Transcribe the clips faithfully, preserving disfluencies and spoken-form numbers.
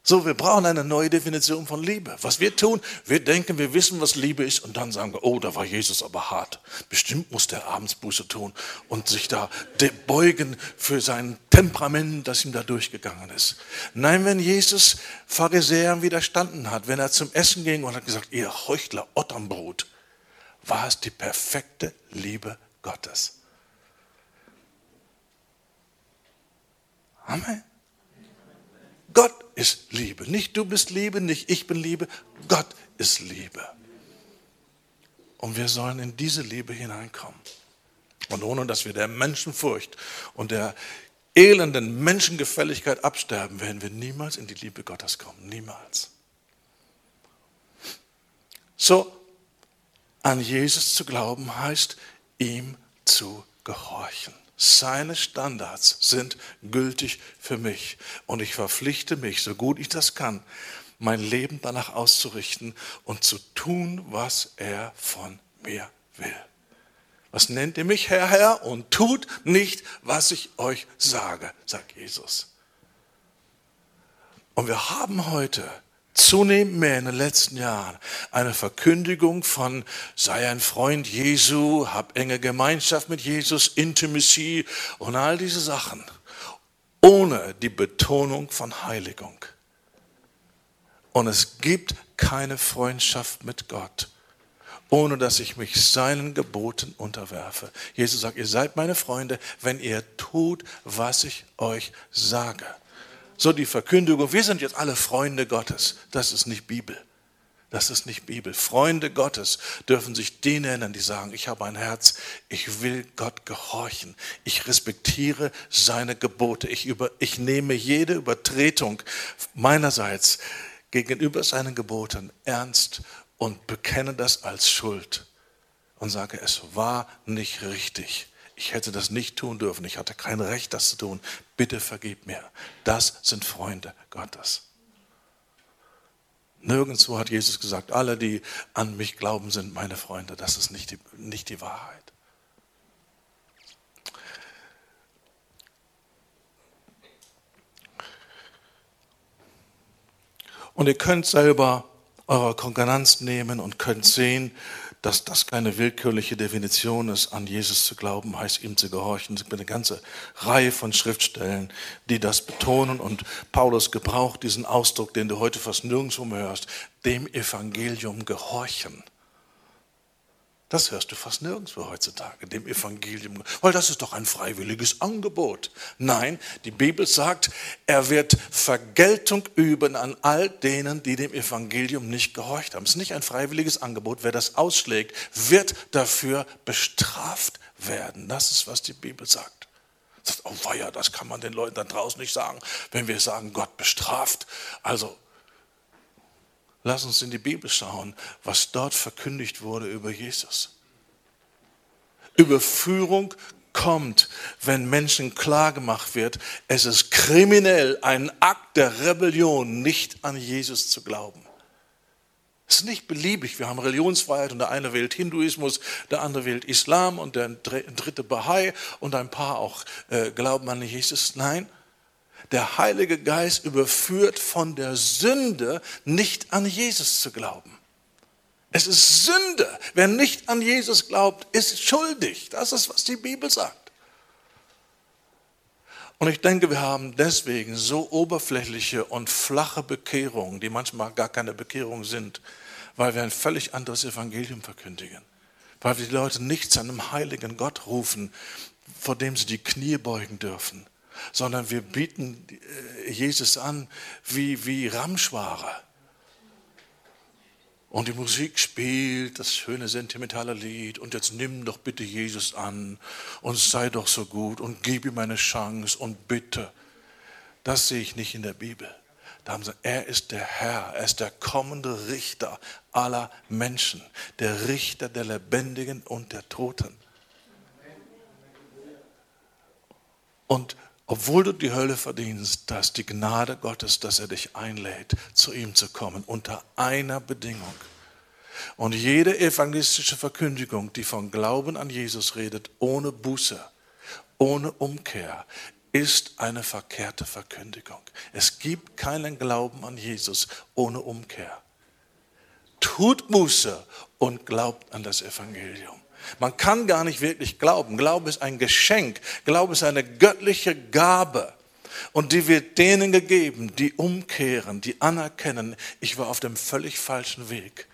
So, wir brauchen eine neue Definition von Liebe. Was wir tun, wir denken, wir wissen, was Liebe ist und dann sagen wir, oh, da war Jesus aber hart. Bestimmt muss der abends Buße tun und sich da beugen für sein Temperament, das ihm da durchgegangen ist. Nein, wenn Jesus Pharisäern widerstanden hat, wenn er zum Essen ging und hat gesagt, ihr Heuchler, Otternbrot, war es die perfekte Liebe Gottes. Amen. Gott ist Liebe. Nicht du bist Liebe, nicht ich bin Liebe. Gott ist Liebe. Und wir sollen in diese Liebe hineinkommen. Und ohne dass wir der Menschenfurcht und der elenden Menschengefälligkeit absterben, werden wir niemals in die Liebe Gottes kommen. Niemals. So, an Jesus zu glauben heißt, ihm zu gehorchen. Seine Standards sind gültig für mich und ich verpflichte mich, so gut ich das kann, mein Leben danach auszurichten und zu tun, was er von mir will. Was nennt ihr mich, Herr, Herr, und tut nicht, was ich euch sage, sagt Jesus. Und wir haben heute zunehmend mehr in den letzten Jahren eine Verkündigung von, sei ein Freund Jesu, hab enge Gemeinschaft mit Jesus, Intimacy und all diese Sachen, ohne die Betonung von Heiligung. Und es gibt keine Freundschaft mit Gott, ohne dass ich mich seinen Geboten unterwerfe. Jesus sagt, ihr seid meine Freunde, wenn ihr tut, was ich euch sage. So die Verkündigung, wir sind jetzt alle Freunde Gottes. Das ist nicht Bibel. Das ist nicht Bibel. Freunde Gottes dürfen sich die nennen, die sagen, ich habe ein Herz, ich will Gott gehorchen. Ich respektiere seine Gebote. Ich, über, ich nehme jede Übertretung meinerseits gegenüber seinen Geboten ernst und bekenne das als Schuld und sage, es war nicht richtig. Ich hätte das nicht tun dürfen. Ich hatte kein Recht, das zu tun. Bitte vergib mir. Das sind Freunde Gottes. Nirgendwo hat Jesus gesagt, alle, die an mich glauben, sind meine Freunde. Das ist nicht die, nicht die Wahrheit. Und ihr könnt selber eure Konkordanz nehmen und könnt sehen, dass das keine willkürliche Definition ist, an Jesus zu glauben, heißt ihm zu gehorchen. Es gibt eine ganze Reihe von Schriftstellen, die das betonen. Und Paulus gebraucht diesen Ausdruck, den du heute fast nirgendwo mehr hörst, dem Evangelium gehorchen. Das hörst du fast nirgendwo heutzutage, dem Evangelium, weil das ist doch ein freiwilliges Angebot. Nein, die Bibel sagt, er wird Vergeltung üben an all denen, die dem Evangelium nicht gehorcht haben. Es ist nicht ein freiwilliges Angebot. Wer das ausschlägt, wird dafür bestraft werden. Das ist, was die Bibel sagt. Sagt, oh weia, das kann man den Leuten da draußen nicht sagen, wenn wir sagen, Gott bestraft. Also, lass uns in die Bibel schauen, was dort verkündigt wurde über Jesus. Überführung kommt, wenn Menschen klargemacht wird, es ist kriminell, ein Akt der Rebellion, nicht an Jesus zu glauben. Es ist nicht beliebig, wir haben Religionsfreiheit und der eine wählt Hinduismus, der andere wählt Islam und der dritte Bahai und ein paar auch äh, glauben an Jesus. Nein. Der Heilige Geist überführt von der Sünde, nicht an Jesus zu glauben. Es ist Sünde. Wer nicht an Jesus glaubt, ist schuldig. Das ist, was die Bibel sagt. Und ich denke, wir haben deswegen so oberflächliche und flache Bekehrungen, die manchmal gar keine Bekehrung sind, weil wir ein völlig anderes Evangelium verkündigen. Weil wir die Leute nicht zu einem heiligen Gott rufen, vor dem sie die Knie beugen dürfen, sondern wir bieten Jesus an wie, wie Ramschware. Und die Musik spielt das schöne sentimentale Lied und jetzt nimm doch bitte Jesus an und sei doch so gut und gib ihm eine Chance und bitte. Das sehe ich nicht in der Bibel. Da haben sie, er ist der Herr, er ist der kommende Richter aller Menschen, der Richter der Lebendigen und der Toten. Und obwohl du die Hölle verdienst, da ist die Gnade Gottes, dass er dich einlädt, zu ihm zu kommen, unter einer Bedingung. Und jede evangelistische Verkündigung, die von Glauben an Jesus redet, ohne Buße, ohne Umkehr, ist eine verkehrte Verkündigung. Es gibt keinen Glauben an Jesus ohne Umkehr. Tut Buße und glaubt an das Evangelium. Man kann gar nicht wirklich glauben. Glaube ist ein Geschenk. Glaube ist eine göttliche Gabe. Und die wird denen gegeben, die umkehren, die anerkennen, ich war auf dem völlig falschen Weg.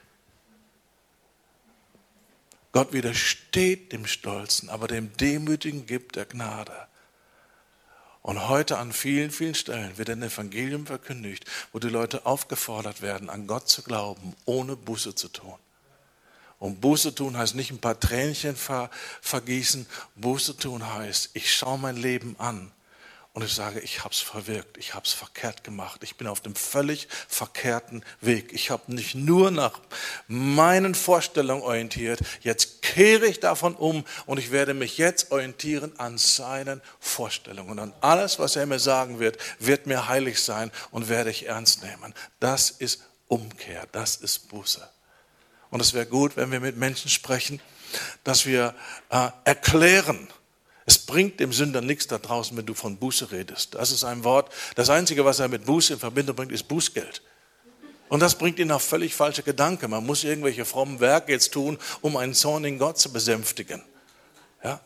Gott widersteht dem Stolzen, aber dem Demütigen gibt er Gnade. Und heute an vielen, vielen Stellen wird ein Evangelium verkündigt, wo die Leute aufgefordert werden, an Gott zu glauben, ohne Buße zu tun. Und Buße tun heißt nicht ein paar Tränchen ver, vergießen. Buße tun heißt, ich schaue mein Leben an und ich sage, ich habe es verwirkt, ich habe es verkehrt gemacht. Ich bin auf dem völlig verkehrten Weg. Ich habe nicht nur nach meinen Vorstellungen orientiert. Jetzt kehre ich davon um und ich werde mich jetzt orientieren an seinen Vorstellungen. Und an alles, was er mir sagen wird, wird mir heilig sein und werde ich ernst nehmen. Das ist Umkehr, das ist Buße. Und es wäre gut, wenn wir mit Menschen sprechen, dass wir äh, erklären. Es bringt dem Sünder nichts da draußen, wenn du von Buße redest. Das ist ein Wort, das Einzige, was er mit Buße in Verbindung bringt, ist Bußgeld. Und das bringt ihn auf völlig falsche Gedanken. Man muss irgendwelche frommen Werke jetzt tun, um einen zornigen Gott zu besänftigen. Ja?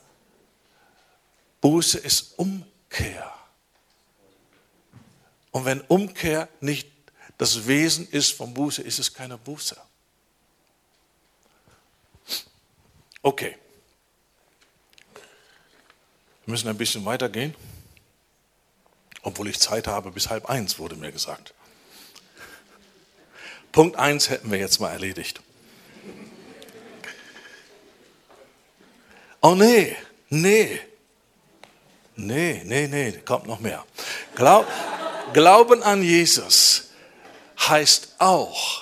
Buße ist Umkehr. Und wenn Umkehr nicht das Wesen ist von Buße, ist es keine Buße. Okay. Wir müssen ein bisschen weitergehen, obwohl ich Zeit habe bis halb eins, wurde mir gesagt. Punkt eins hätten wir jetzt mal erledigt. Oh nee, nee, nee, nee, nee, kommt noch mehr. Glaub, Glauben an Jesus heißt auch,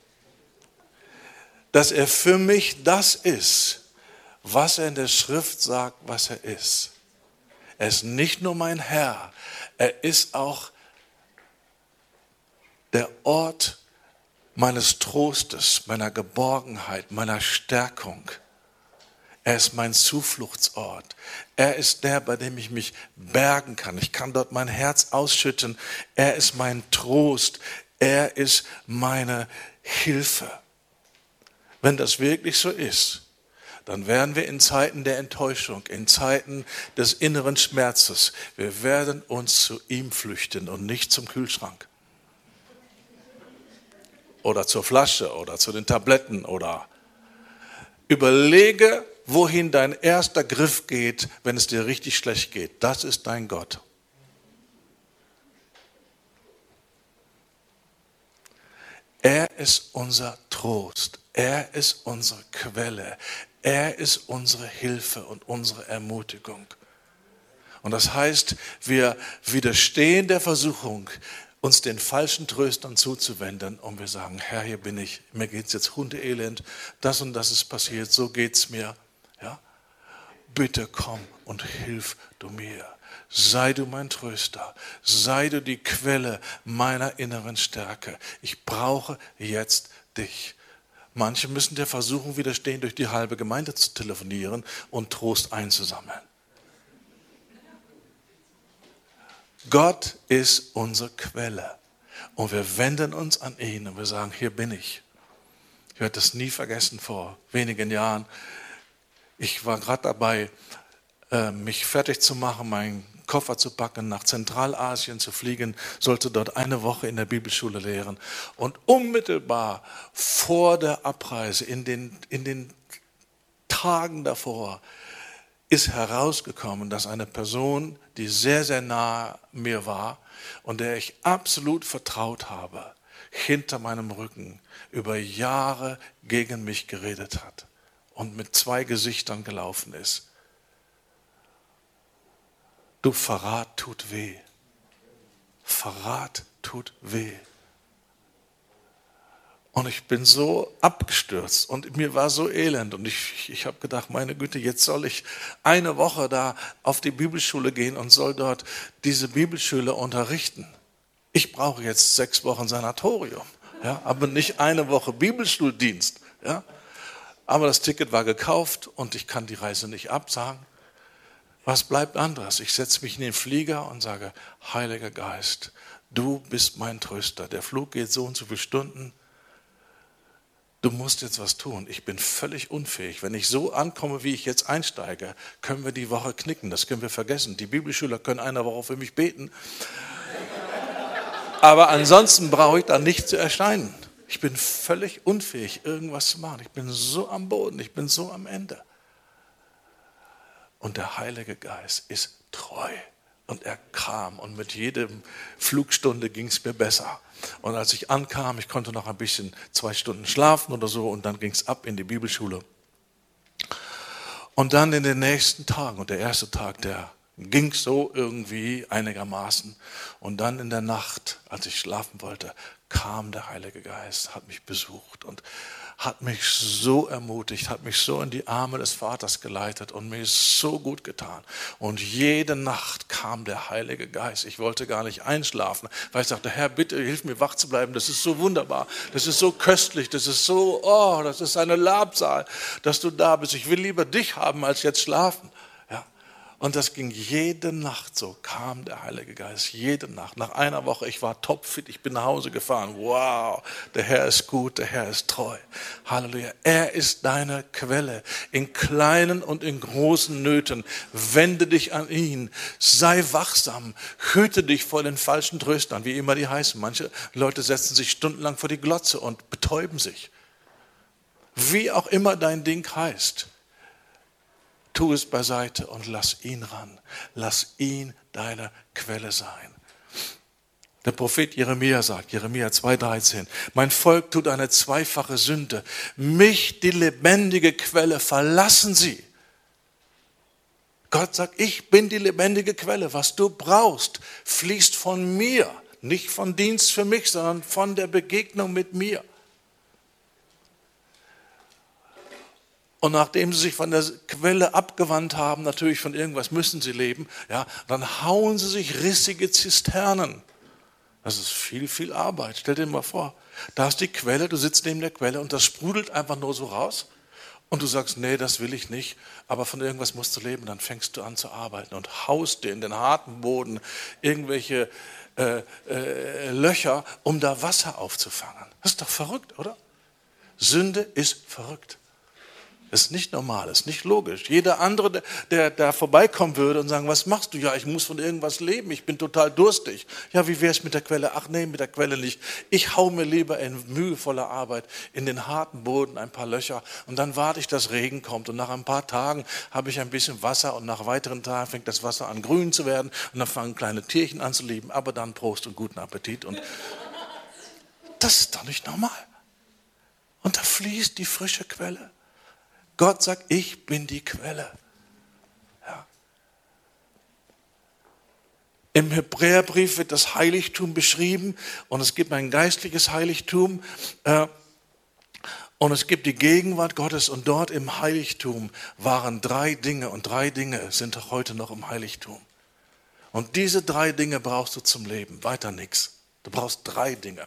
dass er für mich das ist, was er in der Schrift sagt, was er ist. Er ist nicht nur mein Herr, er ist auch der Ort meines Trostes, meiner Geborgenheit, meiner Stärkung. Er ist mein Zufluchtsort. Er ist der, bei dem ich mich bergen kann. Ich kann dort mein Herz ausschütten. Er ist mein Trost. Er ist meine Hilfe. Wenn das wirklich so ist, dann werden wir in Zeiten der Enttäuschung, in Zeiten des inneren Schmerzes, wir werden uns zu ihm flüchten und nicht zum Kühlschrank. Oder zur Flasche oder zu den Tabletten oder überlege, wohin dein erster Griff geht, wenn es dir richtig schlecht geht. Das ist dein Gott. Er ist unser Trost. Er ist unsere Quelle. Er ist unsere Hilfe und unsere Ermutigung. Und das heißt, wir widerstehen der Versuchung, uns den falschen Tröstern zuzuwenden und wir sagen, Herr, hier bin ich, mir geht es jetzt hundeelend, das und das ist passiert, so geht es mir. Ja? Bitte komm und hilf du mir. Sei du mein Tröster, sei du die Quelle meiner inneren Stärke. Ich brauche jetzt dich. Manche müssen der Versuchung widerstehen, durch die halbe Gemeinde zu telefonieren und Trost einzusammeln. Gott ist unsere Quelle und wir wenden uns an ihn und wir sagen, hier bin ich. Ich werde das nie vergessen vor wenigen Jahren. Ich war gerade dabei, mich fertig zu machen, meinen Koffer zu packen, nach Zentralasien zu fliegen, sollte dort eine Woche in der Bibelschule lehren. Und unmittelbar vor der Abreise, in den, in den Tagen davor, ist herausgekommen, dass eine Person, die sehr, sehr nah mir war und der ich absolut vertraut habe, hinter meinem Rücken über Jahre gegen mich geredet hat und mit zwei Gesichtern gelaufen ist. Du, Verrat tut weh. Verrat tut weh. Und ich bin so abgestürzt und mir war so elend und ich, ich habe gedacht, meine Güte, jetzt soll ich eine Woche da auf die Bibelschule gehen und soll dort diese Bibelschüler unterrichten. Ich brauche jetzt sechs Wochen Sanatorium, ja, aber nicht eine Woche Bibelschuldienst. Ja. Aber das Ticket war gekauft und ich kann die Reise nicht absagen. Was bleibt anderes? Ich setze mich in den Flieger und sage, Heiliger Geist, du bist mein Tröster. Der Flug geht so und so viele Stunden. Du musst jetzt was tun. Ich bin völlig unfähig. Wenn ich so ankomme, wie ich jetzt einsteige, können wir die Woche knicken. Das können wir vergessen. Die Bibelschüler können eine Woche für mich beten. Aber ansonsten brauche ich da nicht zu erscheinen. Ich bin völlig unfähig, irgendwas zu machen. Ich bin so am Boden. Ich bin so am Ende. Und der Heilige Geist ist treu. Und er kam und mit jedem Flugstunde ging es mir besser. Und als ich ankam, ich konnte noch ein bisschen, zwei Stunden schlafen oder so und dann ging es ab in die Bibelschule. Und dann in den nächsten Tagen, und der erste Tag, der ging so irgendwie einigermaßen. Und dann in der Nacht, als ich schlafen wollte, kam der Heilige Geist, hat mich besucht und hat mich so ermutigt, hat mich so in die Arme des Vaters geleitet und mir ist so gut getan. Und jede Nacht kam der Heilige Geist. Ich wollte gar nicht einschlafen, weil ich sagte, Herr, bitte hilf mir wach zu bleiben. Das ist so wunderbar, das ist so köstlich, das ist so, oh, das ist eine Labsal, dass du da bist. Ich will lieber dich haben, als jetzt schlafen. Und das ging jede Nacht so, kam der Heilige Geist, jede Nacht. Nach einer Woche, ich war topfit, ich bin nach Hause gefahren. Wow, der Herr ist gut, der Herr ist treu. Halleluja, er ist deine Quelle. In kleinen und in großen Nöten, wende dich an ihn, sei wachsam, hüte dich vor den falschen Tröstern, wie immer die heißen. Manche Leute setzen sich stundenlang vor die Glotze und betäuben sich. Wie auch immer dein Ding heißt. Tu es beiseite und lass ihn ran. Lass ihn deine Quelle sein. Der Prophet Jeremia sagt, Jeremia zwei dreizehn, mein Volk tut eine zweifache Sünde. Mich, die lebendige Quelle, verlassen sie. Gott sagt, ich bin die lebendige Quelle. Was du brauchst, fließt von mir. Nicht von Dienst für mich, sondern von der Begegnung mit mir. Und nachdem sie sich von der Quelle abgewandt haben, natürlich von irgendwas müssen sie leben, ja, dann hauen sie sich rissige Zisternen. Das ist viel, viel Arbeit. Stell dir mal vor, da ist die Quelle, du sitzt neben der Quelle und das sprudelt einfach nur so raus. Und du sagst, nee, das will ich nicht, aber von irgendwas musst du leben. Dann fängst du an zu arbeiten und haust dir in den harten Boden irgendwelche äh, äh, Löcher, um da Wasser aufzufangen. Das ist doch verrückt, oder? Sünde ist verrückt. Das ist nicht normal, das ist nicht logisch. Jeder andere, der, der da vorbeikommen würde und sagen, was machst du? Ja, ich muss von irgendwas leben, ich bin total durstig. Ja, wie wäre es mit der Quelle? Ach nee, mit der Quelle nicht. Ich hau mir lieber in mühevoller Arbeit in den harten Boden ein paar Löcher und dann warte ich, dass Regen kommt. Und nach ein paar Tagen habe ich ein bisschen Wasser und nach weiteren Tagen fängt das Wasser an grün zu werden und dann fangen kleine Tierchen an zu leben. Aber dann Prost und guten Appetit. Und das ist doch nicht normal. Und da fließt die frische Quelle. Gott sagt, ich bin die Quelle. Ja. Im Hebräerbrief wird das Heiligtum beschrieben und es gibt ein geistliches Heiligtum äh, und es gibt die Gegenwart Gottes und dort im Heiligtum waren drei Dinge und drei Dinge sind auch heute noch im Heiligtum. Und diese drei Dinge brauchst du zum Leben, weiter nichts. Du brauchst drei Dinge.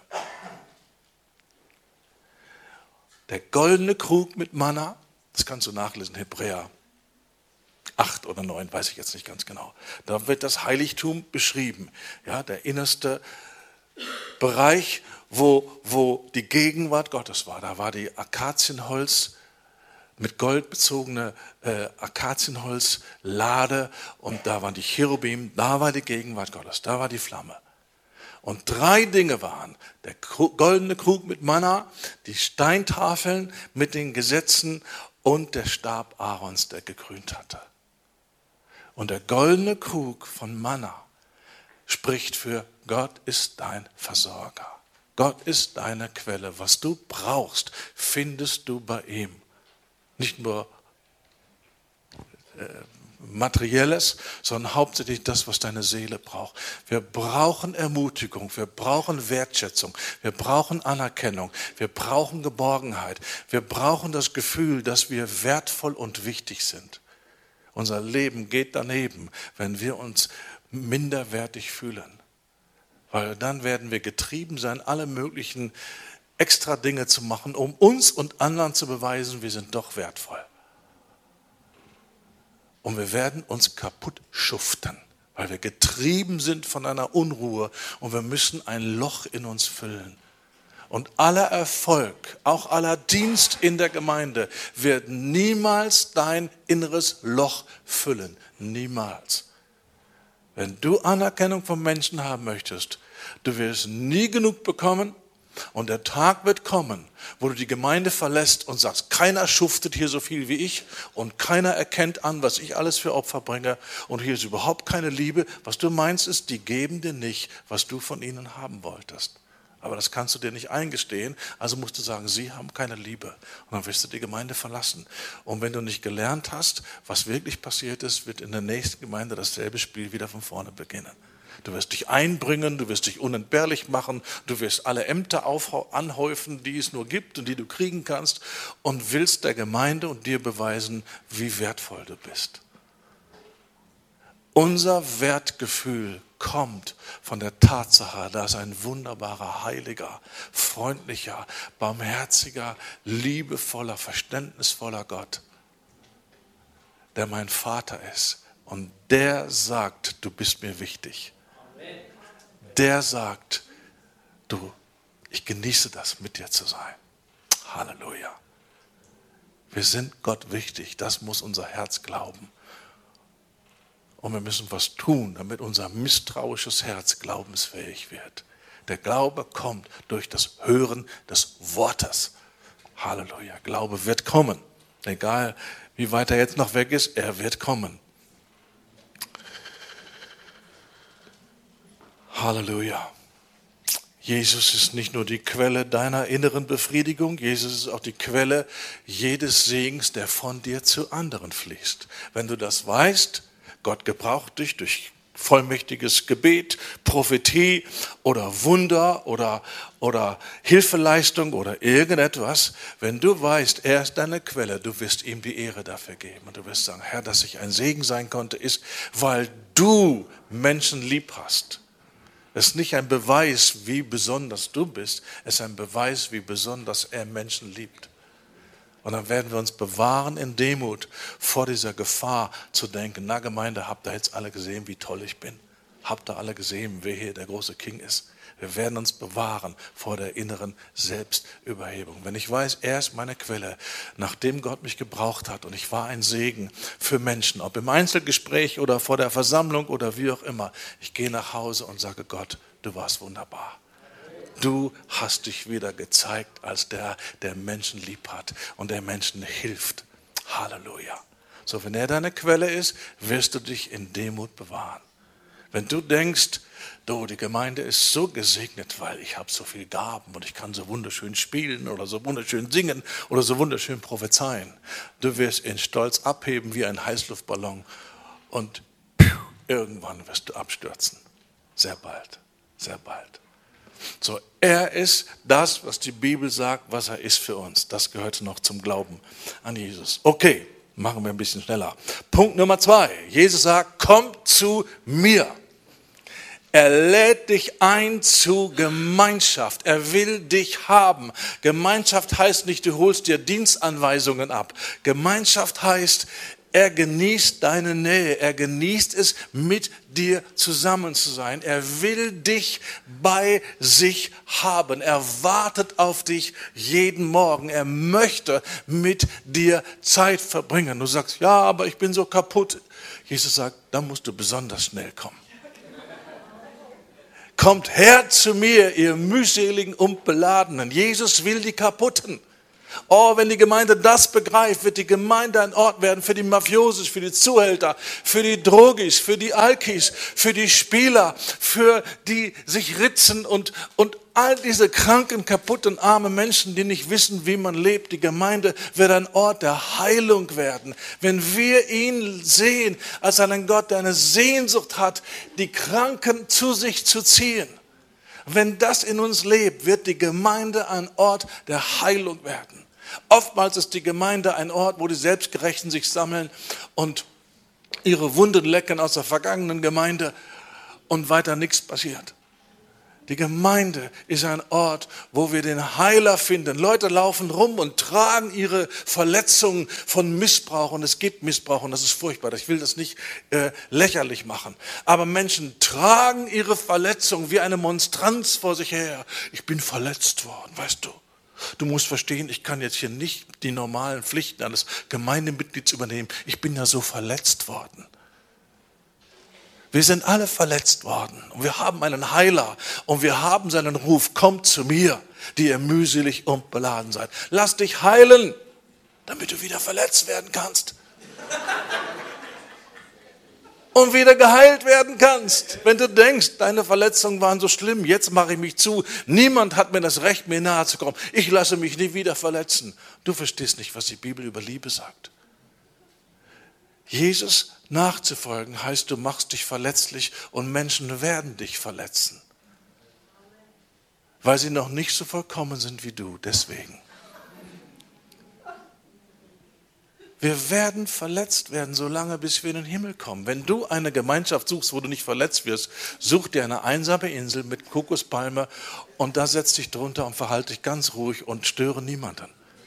Der goldene Krug mit Manna. Das kannst du nachlesen, Hebräer acht oder neun, weiß ich jetzt nicht ganz genau. Da wird das Heiligtum beschrieben. Ja, der innerste Bereich, wo, wo die Gegenwart Gottes war. Da war die Akazienholz, mit Gold bezogene äh, Akazienholzlade und da waren die Cherubim, da war die Gegenwart Gottes, da war die Flamme. Und drei Dinge waren, der goldene Krug mit Manna, die Steintafeln mit den Gesetzen und der Stab Aarons, der gekrönt hatte. Und der goldene Krug von Manna spricht für Gott ist dein Versorger. Gott ist deine Quelle. Was du brauchst, findest du bei ihm. Nicht nur äh, Materielles, sondern hauptsächlich das, was deine Seele braucht. Wir brauchen Ermutigung, wir brauchen Wertschätzung, wir brauchen Anerkennung, wir brauchen Geborgenheit, wir brauchen das Gefühl, dass wir wertvoll und wichtig sind. Unser Leben geht daneben, wenn wir uns minderwertig fühlen. Weil dann werden wir getrieben sein, alle möglichen extra Dinge zu machen, um uns und anderen zu beweisen, wir sind doch wertvoll. Und wir werden uns kaputt schuften, weil wir getrieben sind von einer Unruhe und wir müssen ein Loch in uns füllen. Und aller Erfolg, auch aller Dienst in der Gemeinde wird niemals dein inneres Loch füllen. Niemals. Wenn du Anerkennung von Menschen haben möchtest, du wirst nie genug bekommen und der Tag wird kommen, wo du die Gemeinde verlässt und sagst, keiner schuftet hier so viel wie ich und keiner erkennt an, was ich alles für Opfer bringe und hier ist überhaupt keine Liebe. Was du meinst ist, die geben dir nicht, was du von ihnen haben wolltest. Aber das kannst du dir nicht eingestehen, also musst du sagen, sie haben keine Liebe. Und dann wirst du die Gemeinde verlassen. Und wenn du nicht gelernt hast, was wirklich passiert ist, wird in der nächsten Gemeinde dasselbe Spiel wieder von vorne beginnen. Du wirst dich einbringen, du wirst dich unentbehrlich machen, du wirst alle Ämter anhäufen, die es nur gibt und die du kriegen kannst und willst der Gemeinde und dir beweisen, wie wertvoll du bist. Unser Wertgefühl kommt von der Tatsache, dass ein wunderbarer, heiliger, freundlicher, barmherziger, liebevoller, verständnisvoller Gott, der mein Vater ist und der sagt, du bist mir wichtig. Der sagt, du, ich genieße das, mit dir zu sein. Halleluja. Wir sind Gott wichtig, das muss unser Herz glauben. Und wir müssen was tun, damit unser misstrauisches Herz glaubensfähig wird. Der Glaube kommt durch das Hören des Wortes. Halleluja. Glaube wird kommen. Egal, wie weit er jetzt noch weg ist, er wird kommen. Halleluja. Jesus ist nicht nur die Quelle deiner inneren Befriedigung, Jesus ist auch die Quelle jedes Segens, der von dir zu anderen fließt. Wenn du das weißt, Gott gebraucht dich durch vollmächtiges Gebet, Prophetie oder Wunder oder, oder Hilfeleistung oder irgendetwas. Wenn du weißt, er ist deine Quelle, du wirst ihm die Ehre dafür geben. Und du wirst sagen, Herr, dass ich ein Segen sein konnte, ist, weil du Menschen lieb hast. Es ist nicht ein Beweis, wie besonders du bist, es ist ein Beweis, wie besonders er Menschen liebt. Und dann werden wir uns bewahren in Demut vor dieser Gefahr zu denken, na Gemeinde, habt ihr jetzt alle gesehen, wie toll ich bin? Habt ihr alle gesehen, wer hier der große King ist? Wir werden uns bewahren vor der inneren Selbstüberhebung. Wenn ich weiß, er ist meine Quelle, nachdem Gott mich gebraucht hat und ich war ein Segen für Menschen, ob im Einzelgespräch oder vor der Versammlung oder wie auch immer, ich gehe nach Hause und sage, Gott, du warst wunderbar. Du hast dich wieder gezeigt als der, der Menschen lieb hat und der Menschen hilft. Halleluja. So, wenn er deine Quelle ist, wirst du dich in Demut bewahren. Wenn du denkst, du, die Gemeinde ist so gesegnet, weil ich habe so viele Gaben und ich kann so wunderschön spielen oder so wunderschön singen oder so wunderschön prophezeien. Du wirst in Stolz abheben wie ein Heißluftballon und irgendwann wirst du abstürzen. Sehr bald, sehr bald. So, er ist das, was die Bibel sagt, was er ist für uns. Das gehört noch zum Glauben an Jesus. Okay, machen wir ein bisschen schneller. Punkt Nummer zwei. Jesus sagt, komm zu mir. Er lädt dich ein zu Gemeinschaft. Er will dich haben. Gemeinschaft heißt nicht, du holst dir Dienstanweisungen ab. Gemeinschaft heißt, er genießt deine Nähe. Er genießt es, mit dir zusammen zu sein. Er will dich bei sich haben. Er wartet auf dich jeden Morgen. Er möchte mit dir Zeit verbringen. Du sagst, ja, aber ich bin so kaputt. Jesus sagt, dann musst du besonders schnell kommen. Kommt her zu mir, ihr mühseligen und Beladenen. Jesus will die Kaputten. Oh, wenn die Gemeinde das begreift, wird die Gemeinde ein Ort werden für die Mafiosis, für die Zuhälter, für die Drogis, für die Alkis, für die Spieler, für die sich ritzen und, und all diese kranken, kaputten, armen Menschen, die nicht wissen, wie man lebt. Die Gemeinde wird ein Ort der Heilung werden. Wenn wir ihn sehen als einen Gott, der eine Sehnsucht hat, die Kranken zu sich zu ziehen. Wenn das in uns lebt, wird die Gemeinde ein Ort der Heilung werden. Oftmals ist die Gemeinde ein Ort, wo die Selbstgerechten sich sammeln und ihre Wunden lecken aus der vergangenen Gemeinde und weiter nichts passiert. Die Gemeinde ist ein Ort, wo wir den Heiler finden. Leute laufen rum und tragen ihre Verletzungen von Missbrauch. Und es gibt Missbrauch und das ist furchtbar. Ich will das nicht äh, lächerlich machen. Aber Menschen tragen ihre Verletzungen wie eine Monstranz vor sich her. Ich bin verletzt worden, weißt du. Du musst verstehen, ich kann jetzt hier nicht die normalen Pflichten eines Gemeindemitglieds übernehmen. Ich bin ja so verletzt worden. Wir sind alle verletzt worden und wir haben einen Heiler und wir haben seinen Ruf, kommt zu mir, die ihr mühselig und beladen seid. Lass dich heilen, damit du wieder verletzt werden kannst. Und wieder geheilt werden kannst. Wenn du denkst, deine Verletzungen waren so schlimm, jetzt mache ich mich zu. Niemand hat mir das Recht, mir nahe zu kommen. Ich lasse mich nie wieder verletzen. Du verstehst nicht, was die Bibel über Liebe sagt. Jesus nachzufolgen heißt, du machst dich verletzlich und Menschen werden dich verletzen. Weil sie noch nicht so vollkommen sind wie du, deswegen. Wir werden verletzt werden, solange bis wir in den Himmel kommen. Wenn du eine Gemeinschaft suchst, wo du nicht verletzt wirst, such dir eine einsame Insel mit Kokospalme und da setz dich drunter und verhalte dich ganz ruhig und störe niemanden.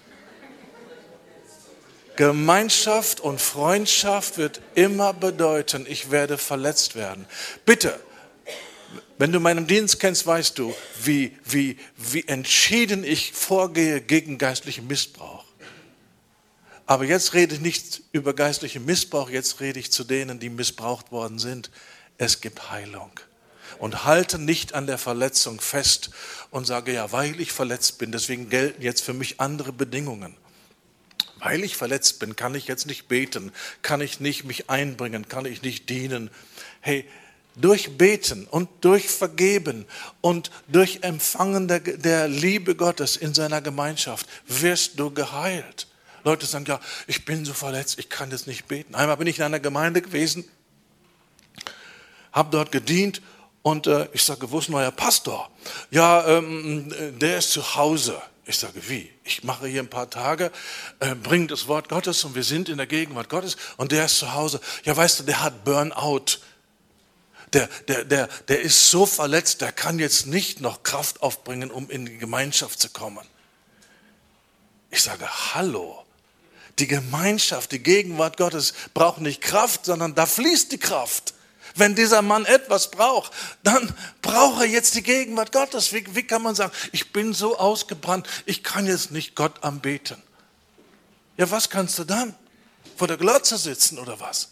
Gemeinschaft und Freundschaft wird immer bedeuten, ich werde verletzt werden. Bitte, wenn du meinen Dienst kennst, weißt du, wie, wie, wie entschieden ich vorgehe gegen geistlichen Missbrauch. Aber jetzt rede ich nicht über geistlichen Missbrauch, jetzt rede ich zu denen, die missbraucht worden sind. Es gibt Heilung. Und halte nicht an der Verletzung fest und sage, ja, weil ich verletzt bin, deswegen gelten jetzt für mich andere Bedingungen. Weil ich verletzt bin, kann ich jetzt nicht beten, kann ich nicht mich einbringen, kann ich nicht dienen. Hey, durch Beten und durch Vergeben und durch Empfangen der, der Liebe Gottes in seiner Gemeinschaft wirst du geheilt. Leute sagen, ja, ich bin so verletzt, ich kann jetzt nicht beten. Einmal bin ich in einer Gemeinde gewesen, habe dort gedient und äh, ich sage, wo ist ein neuer Pastor? Ja, ähm, der ist zu Hause. Ich sage, wie? Ich mache hier ein paar Tage, äh, bringe das Wort Gottes und wir sind in der Gegenwart Gottes und der ist zu Hause. Ja, weißt du, der hat Burnout. Der, der, der, der ist so verletzt, der kann jetzt nicht noch Kraft aufbringen, um in die Gemeinschaft zu kommen. Ich sage, hallo, die Gemeinschaft, die Gegenwart Gottes braucht nicht Kraft, sondern da fließt die Kraft. Wenn dieser Mann etwas braucht, dann braucht er jetzt die Gegenwart Gottes. Wie, wie kann man sagen, ich bin so ausgebrannt, ich kann jetzt nicht Gott anbeten. Ja, was kannst du dann? Vor der Glotze sitzen oder was?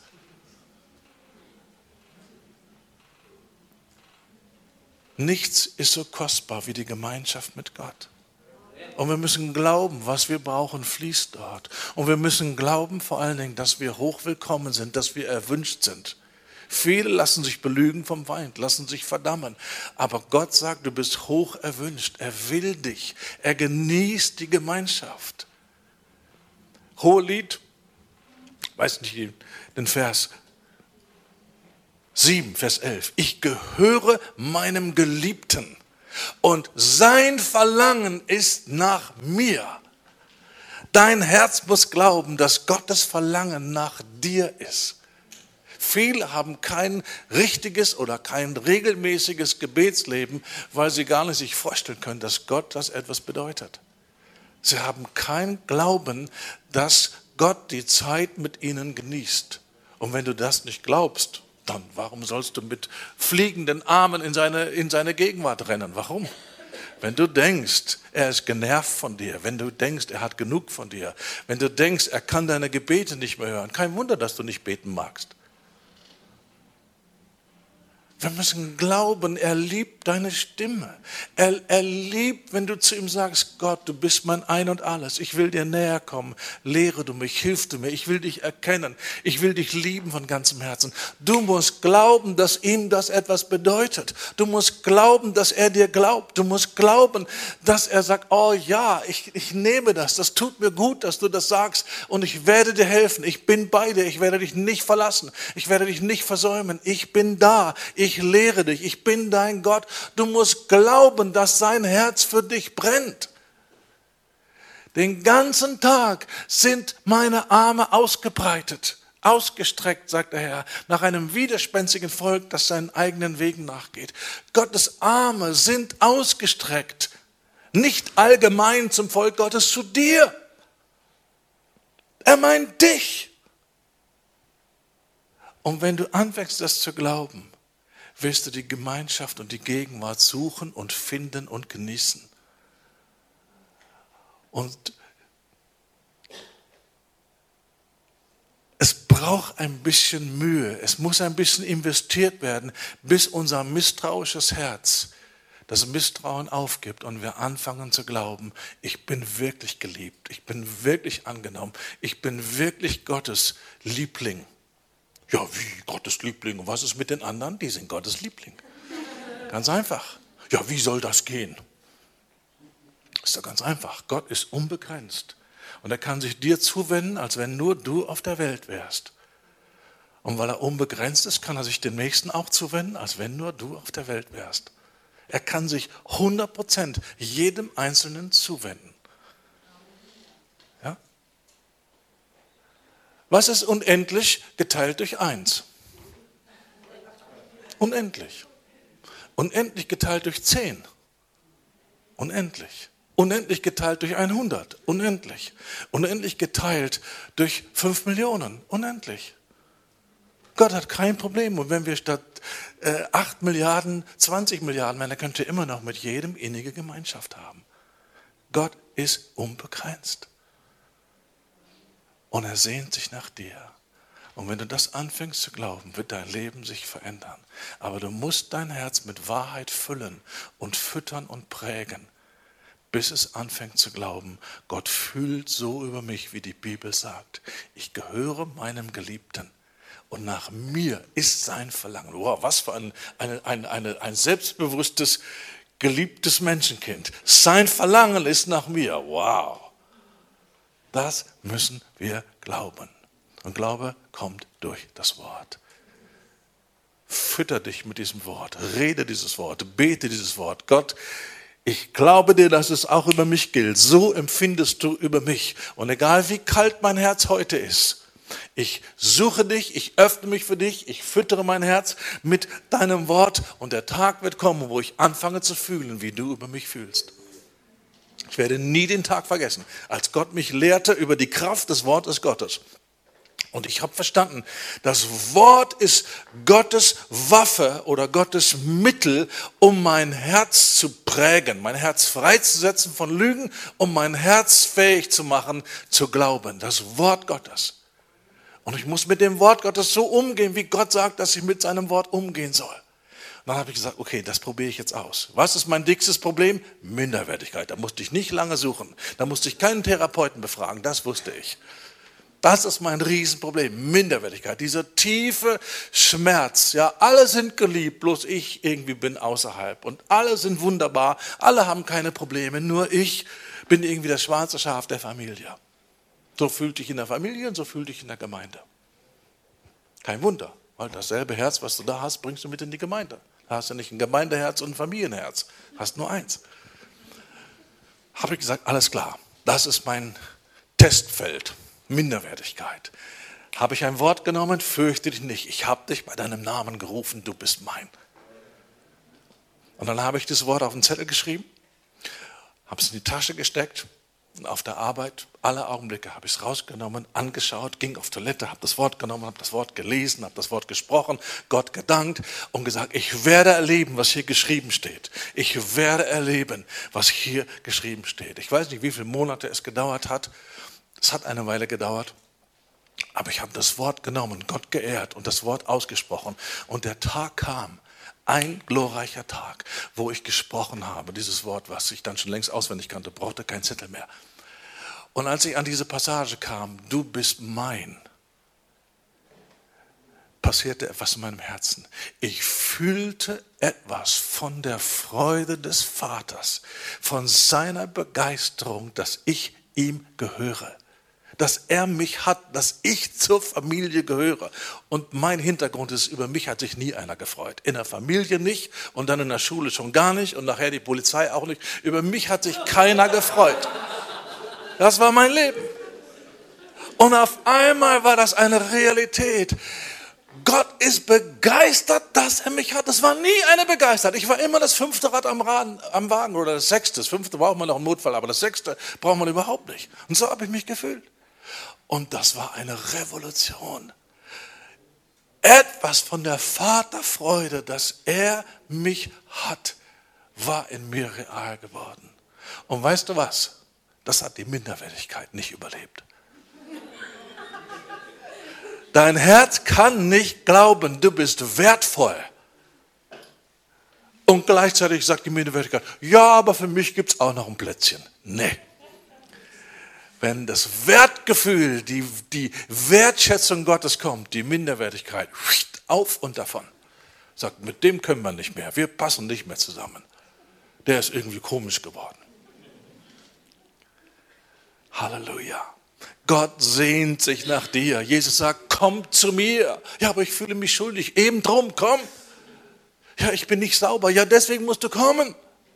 Nichts ist so kostbar wie die Gemeinschaft mit Gott. Und wir müssen glauben, was wir brauchen, fließt dort. Und wir müssen glauben vor allen Dingen, dass wir hochwillkommen sind, dass wir erwünscht sind. Viele lassen sich belügen vom Feind, lassen sich verdammen. Aber Gott sagt, du bist hoch erwünscht. Er will dich. Er genießt die Gemeinschaft. Hohelied, weiß nicht den Vers sieben, Vers elf. Ich gehöre meinem Geliebten und sein Verlangen ist nach mir. Dein Herz muss glauben, dass Gottes Verlangen nach dir ist. Viele haben kein richtiges oder kein regelmäßiges Gebetsleben, weil sie gar nicht sich vorstellen können, dass Gott das etwas bedeutet. Sie haben kein Glauben, dass Gott die Zeit mit ihnen genießt. Und wenn du das nicht glaubst, dann warum sollst du mit fliegenden Armen in seine, in seine Gegenwart rennen? Warum? Wenn du denkst, er ist genervt von dir, wenn du denkst, er hat genug von dir, wenn du denkst, er kann deine Gebete nicht mehr hören, kein Wunder, dass du nicht beten magst. Wir müssen glauben, er liebt deine Stimme. Er, er liebt, wenn du zu ihm sagst, Gott, du bist mein Ein und Alles. Ich will dir näher kommen. Lehre du mich, hilf du mir. Ich will dich erkennen. Ich will dich lieben von ganzem Herzen. Du musst glauben, dass ihm das etwas bedeutet. Du musst glauben, dass er dir glaubt. Du musst glauben, dass er sagt, oh ja, ich, ich nehme das. Das tut mir gut, dass du das sagst. Und ich werde dir helfen. Ich bin bei dir. Ich werde dich nicht verlassen. Ich werde dich nicht versäumen. Ich bin da. Ich Ich lehre dich, ich bin dein Gott. Du musst glauben, dass sein Herz für dich brennt. Den ganzen Tag sind meine Arme ausgebreitet ausgestreckt, sagt der Herr, nach einem widerspenstigen Volk, das seinen eigenen Wegen nachgeht. Gottes Arme sind ausgestreckt, nicht allgemein zum Volk Gottes, zu dir. Er meint dich. Und wenn du anfängst, das zu glauben, wirst du die Gemeinschaft und die Gegenwart suchen und finden und genießen. Und es braucht ein bisschen Mühe, es muss ein bisschen investiert werden, bis unser misstrauisches Herz das Misstrauen aufgibt und wir anfangen zu glauben, ich bin wirklich geliebt, ich bin wirklich angenommen, ich bin wirklich Gottes Liebling. Ja, wie Gottes Liebling? Und was ist mit den anderen? Die sind Gottes Liebling. Ganz einfach. Ja, wie soll das gehen? Ist doch ganz einfach. Gott ist unbegrenzt. Und er kann sich dir zuwenden, als wenn nur du auf der Welt wärst. Und weil er unbegrenzt ist, kann er sich dem Nächsten auch zuwenden, als wenn nur du auf der Welt wärst. Er kann sich hundert Prozent jedem Einzelnen zuwenden. Ja? Was ist unendlich geteilt durch eins? Unendlich. Unendlich geteilt durch zehn? Unendlich. Unendlich geteilt durch hundert? Unendlich. Unendlich geteilt durch fünf Millionen? Unendlich. Gott hat kein Problem. Und wenn wir statt äh, acht Milliarden, zwanzig Milliarden wären, dann könnt ihr immer noch mit jedem innige Gemeinschaft haben. Gott ist unbegrenzt. Und er sehnt sich nach dir. Und wenn du das anfängst zu glauben, wird dein Leben sich verändern. Aber du musst dein Herz mit Wahrheit füllen und füttern und prägen, bis es anfängt zu glauben, Gott fühlt so über mich, wie die Bibel sagt. Ich gehöre meinem Geliebten. Und nach mir ist sein Verlangen. Wow, was für ein, eine, eine, eine, ein selbstbewusstes, geliebtes Menschenkind. Sein Verlangen ist nach mir. Wow. Das müssen wir glauben. Und Glaube kommt durch das Wort. Fütter dich mit diesem Wort. Rede dieses Wort. Bete dieses Wort. Gott, ich glaube dir, dass es auch über mich gilt. So empfindest du über mich. Und egal wie kalt mein Herz heute ist, ich suche dich, ich öffne mich für dich, ich füttere mein Herz mit deinem Wort und der Tag wird kommen, wo ich anfange zu fühlen, wie du über mich fühlst. Ich werde nie den Tag vergessen, als Gott mich lehrte über die Kraft des Wortes Gottes. Und ich habe verstanden, das Wort ist Gottes Waffe oder Gottes Mittel, um mein Herz zu prägen, mein Herz freizusetzen von Lügen, um mein Herz fähig zu machen, zu glauben. Das Wort Gottes. Und ich muss mit dem Wort Gottes so umgehen, wie Gott sagt, dass ich mit seinem Wort umgehen soll. Und dann habe ich gesagt, okay, das probiere ich jetzt aus. Was ist mein dickstes Problem? Minderwertigkeit. Da musste ich nicht lange suchen. Da musste ich keinen Therapeuten befragen, das wusste ich. Das ist mein Riesenproblem, Minderwertigkeit. Dieser tiefe Schmerz. Ja, alle sind geliebt, bloß ich irgendwie bin außerhalb. Und alle sind wunderbar, alle haben keine Probleme, nur ich bin irgendwie das schwarze Schaf der Familie. So fühlt dich in der Familie und so fühlt dich in der Gemeinde. Kein Wunder, weil dasselbe Herz, was du da hast, bringst du mit in die Gemeinde. Da hast du nicht ein Gemeindeherz und ein Familienherz, hast nur eins. Habe ich gesagt, alles klar, das ist mein Testfeld, Minderwertigkeit. Habe ich ein Wort genommen, fürchte dich nicht, ich habe dich bei deinem Namen gerufen, du bist mein. Und dann habe ich das Wort auf den Zettel geschrieben, habe es in die Tasche gesteckt. Und auf der Arbeit, alle Augenblicke habe ich es rausgenommen, angeschaut, ging auf Toilette, habe das Wort genommen, habe das Wort gelesen, habe das Wort gesprochen, Gott gedankt und gesagt, ich werde erleben, was hier geschrieben steht. Ich werde erleben, was hier geschrieben steht. Ich weiß nicht, wie viele Monate es gedauert hat. Es hat eine Weile gedauert. Aber ich habe das Wort genommen, Gott geehrt und das Wort ausgesprochen. Und der Tag kam. Ein glorreicher Tag, wo ich gesprochen habe, dieses Wort, was ich dann schon längst auswendig kannte, brauchte keinen Zettel mehr. Und als ich an diese Passage kam, du bist mein, passierte etwas in meinem Herzen. Ich fühlte etwas von der Freude des Vaters, von seiner Begeisterung, dass ich ihm gehöre. Dass er mich hat, dass ich zur Familie gehöre. Und mein Hintergrund ist, über mich hat sich nie einer gefreut. In der Familie nicht und dann in der Schule schon gar nicht und nachher die Polizei auch nicht. Über mich hat sich keiner gefreut. Das war mein Leben. Und auf einmal war das eine Realität. Gott ist begeistert, dass er mich hat. Das war nie eine begeistert. Ich war immer das fünfte Rad am, Rad, am Wagen oder das sechste. Das fünfte braucht man noch einen Notfall, aber das sechste braucht man überhaupt nicht. Und so habe ich mich gefühlt. Und das war eine Revolution. Etwas von der Vaterfreude, dass er mich hat, war in mir real geworden. Und weißt du was? Das hat die Minderwertigkeit nicht überlebt. Dein Herz kann nicht glauben, du bist wertvoll. Und gleichzeitig sagt die Minderwertigkeit, ja, aber für mich gibt es auch noch ein Plätzchen. Nee. Wenn das Wertgefühl, die, die Wertschätzung Gottes kommt, die Minderwertigkeit, auf und davon. Sagt, mit dem können wir nicht mehr, wir passen nicht mehr zusammen. Der ist irgendwie komisch geworden. Halleluja. Gott sehnt sich nach dir. Jesus sagt, komm zu mir. Ja, aber ich fühle mich schuldig. Eben drum, komm. Ja, ich bin nicht sauber. Ja, deswegen musst du kommen.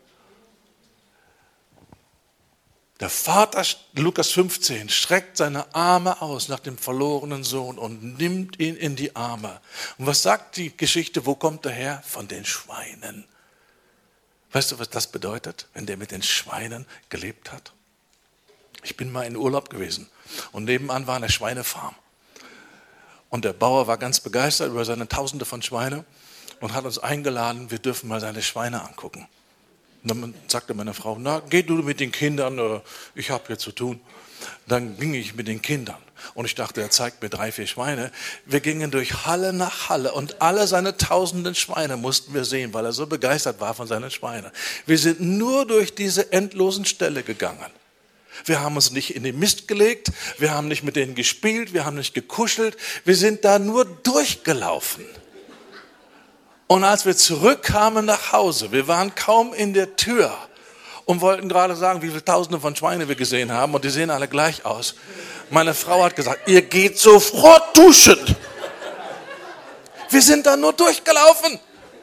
Der Vater, Lukas fünfzehn, streckt seine Arme aus nach dem verlorenen Sohn und nimmt ihn in die Arme. Und was sagt die Geschichte? Wo kommt er her? Von den Schweinen. Weißt du, was das bedeutet, wenn der mit den Schweinen gelebt hat? Ich bin mal in Urlaub gewesen und nebenan war eine Schweinefarm. Und der Bauer war ganz begeistert über seine Tausende von Schweine und hat uns eingeladen, wir dürfen mal seine Schweine angucken. Und dann sagte meine Frau, na, geh du mit den Kindern, ich habe hier zu tun. Dann ging ich mit den Kindern und ich dachte, er zeigt mir drei, vier Schweine. Wir gingen durch Halle nach Halle und alle seine tausenden Schweine mussten wir sehen, weil er so begeistert war von seinen Schweinen. Wir sind nur durch diese endlosen Ställe gegangen. Wir haben uns nicht in den Mist gelegt, wir haben nicht mit denen gespielt, wir haben nicht gekuschelt, wir sind da nur durchgelaufen. Und als wir zurückkamen nach Hause, wir waren kaum in der Tür und wollten gerade sagen, wie viele Tausende von Schweinen wir gesehen haben und die sehen alle gleich aus. Meine Frau hat gesagt, ihr geht sofort duschen. Wir sind da nur durchgelaufen.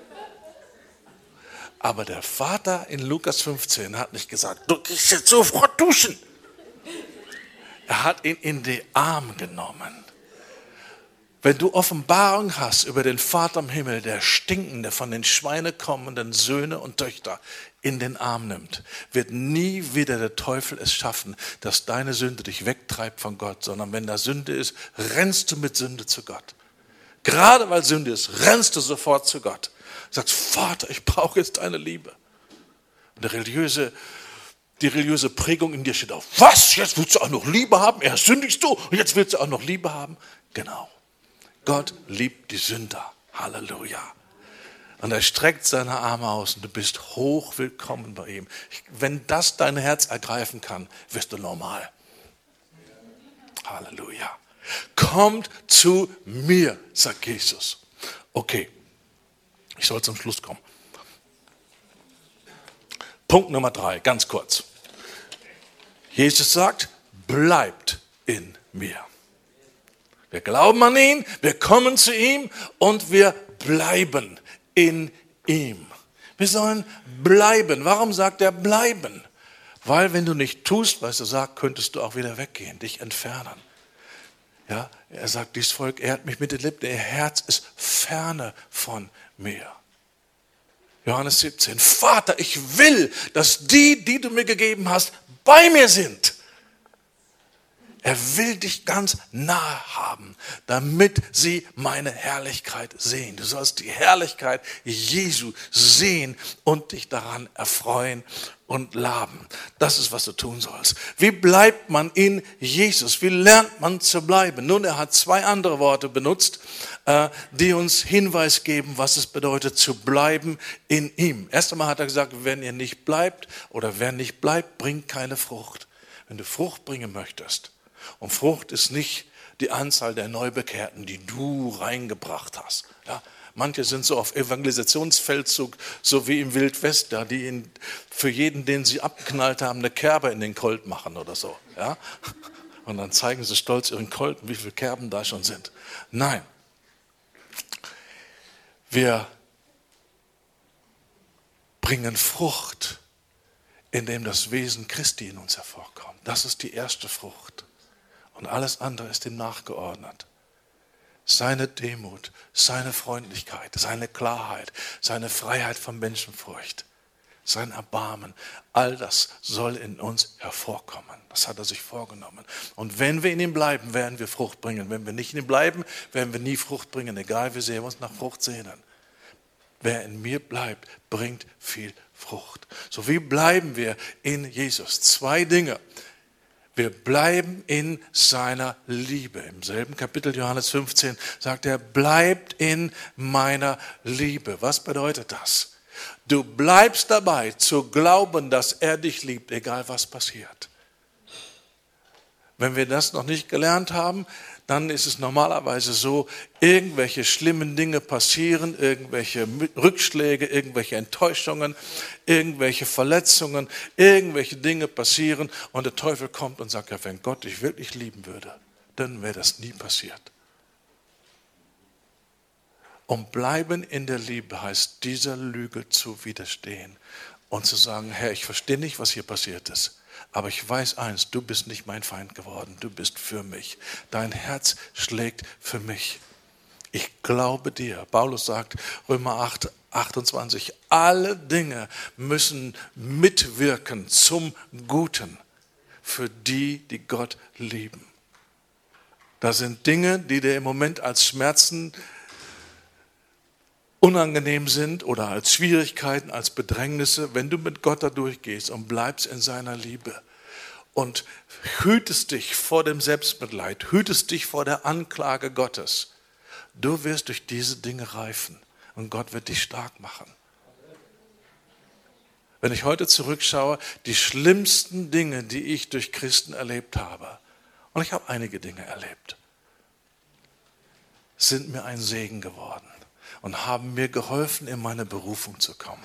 Aber der Vater in Lukas fünfzehn hat nicht gesagt, du gehst jetzt sofort duschen. Er hat ihn in die Arme genommen. Wenn du Offenbarung hast über den Vater im Himmel, der stinkende, von den Schweinen kommenden Söhne und Töchter in den Arm nimmt, wird nie wieder der Teufel es schaffen, dass deine Sünde dich wegtreibt von Gott, sondern wenn da Sünde ist, rennst du mit Sünde zu Gott. Gerade weil Sünde ist, rennst du sofort zu Gott. Sagst, Vater, ich brauche jetzt deine Liebe. Und der religiöse, die religiöse Prägung in dir steht auf. Was? Jetzt willst du auch noch Liebe haben? Erst sündigst du und jetzt willst du auch noch Liebe haben? Genau. Gott liebt die Sünder. Halleluja. Und er streckt seine Arme aus und du bist hoch willkommen bei ihm. Wenn das dein Herz ergreifen kann, wirst du normal. Halleluja. Kommt zu mir, sagt Jesus. Okay, ich soll zum Schluss kommen. Punkt Nummer drei, ganz kurz. Jesus sagt, bleibt in mir. Wir glauben an ihn, wir kommen zu ihm und wir bleiben in ihm. Wir sollen bleiben. Warum sagt er bleiben? Weil wenn du nicht tust, was er sagt, könntest du auch wieder weggehen, dich entfernen. Ja, er sagt, dieses Volk ehrt mich mit den Lippen, ihr Herz ist ferne von mir. Johannes siebzehn, Vater, ich will, dass die, die du mir gegeben hast, bei mir sind. Er will dich ganz nahe haben, damit sie meine Herrlichkeit sehen. Du sollst die Herrlichkeit Jesu sehen und dich daran erfreuen und laben. Das ist, was du tun sollst. Wie bleibt man in Jesus? Wie lernt man zu bleiben? Nun, er hat zwei andere Worte benutzt, die uns Hinweis geben, was es bedeutet, zu bleiben in ihm. Erst einmal hat er gesagt, wenn ihr nicht bleibt oder wer nicht bleibt, bringt keine Frucht. Wenn du Frucht bringen möchtest, und Frucht ist nicht die Anzahl der Neubekehrten, die du reingebracht hast. Ja, manche sind so auf Evangelisationsfeldzug, so wie im Wildwest, ja, die in, für jeden, den sie abgeknallt haben, eine Kerbe in den Colt machen oder so. Ja? Und dann zeigen sie stolz ihren Colt, wie viele Kerben da schon sind. Nein, wir bringen Frucht, indem das Wesen Christi in uns hervorkommt. Das ist die erste Frucht. und alles andere ist ihm nachgeordnet. Seine Demut, seine Freundlichkeit, seine Klarheit, seine Freiheit von Menschenfurcht, sein Erbarmen, all das soll in uns hervorkommen. Das hat er sich vorgenommen. Und wenn wir in ihm bleiben, werden wir Frucht bringen. Wenn wir nicht in ihm bleiben, werden wir nie Frucht bringen, egal wie sehr wir uns nach Frucht sehnen. Wer in mir bleibt, bringt viel Frucht. So wie bleiben wir in Jesus? Zwei Dinge. Wir bleiben in seiner Liebe. Im selben Kapitel Johannes fünfzehn sagt er, bleibt in meiner Liebe. Was bedeutet das? Du bleibst dabei zu glauben, dass er dich liebt, egal was passiert. Wenn wir das noch nicht gelernt haben, dann ist es normalerweise so, irgendwelche schlimmen Dinge passieren, irgendwelche Rückschläge, irgendwelche Enttäuschungen, irgendwelche Verletzungen, irgendwelche Dinge passieren und der Teufel kommt und sagt, ja, wenn Gott dich wirklich lieben würde, dann wäre das nie passiert. Und bleiben in der Liebe heißt, dieser Lüge zu widerstehen und zu sagen, Herr, ich verstehe nicht, was hier passiert ist. Aber ich weiß eins, du bist nicht mein Feind geworden, du bist für mich. Dein Herz schlägt für mich. Ich glaube dir. Paulus sagt, Römer acht, achtundzwanzig, alle Dinge müssen mitwirken zum Guten für die, die Gott lieben. Das sind Dinge, die dir im Moment als Schmerzen unangenehm sind oder als Schwierigkeiten, als Bedrängnisse, wenn du mit Gott da durchgehst und bleibst in seiner Liebe und hütest dich vor dem Selbstmitleid, hütest dich vor der Anklage Gottes, du wirst durch diese Dinge reifen und Gott wird dich stark machen. Wenn ich heute zurückschaue, die schlimmsten Dinge, die ich durch Christen erlebt habe, und ich habe einige Dinge erlebt, sind mir ein Segen geworden. Und haben mir geholfen, in meine Berufung zu kommen.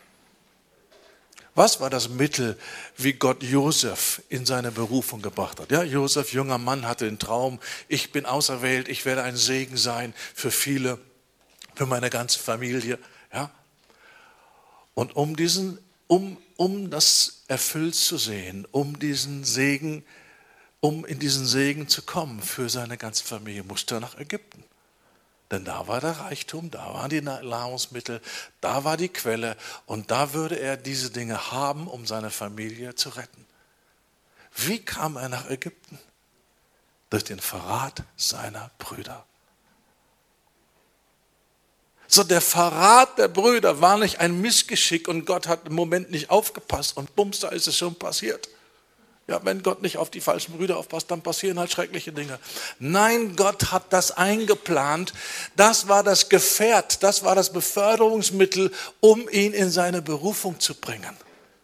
Was war das Mittel, wie Gott Josef in seine Berufung gebracht hat? Ja, Josef, junger Mann, hatte den Traum, ich bin auserwählt, ich werde ein Segen sein für viele, für meine ganze Familie. Ja? Und um, diesen, um, um das erfüllt zu sehen, um diesen Segen, um in diesen Segen zu kommen für seine ganze Familie, musste er nach Ägypten. Denn da war der Reichtum, da waren die Nahrungsmittel, da war die Quelle und da würde er diese Dinge haben, um seine Familie zu retten. Wie kam er nach Ägypten? Durch den Verrat seiner Brüder. So, der Verrat der Brüder war nicht ein Missgeschick und Gott hat im Moment nicht aufgepasst und bums, da ist es schon passiert. Ja, wenn Gott nicht auf die falschen Brüder aufpasst, dann passieren halt schreckliche Dinge. Nein, Gott hat das eingeplant. Das war das Gefährt, das war das Beförderungsmittel, um ihn in seine Berufung zu bringen.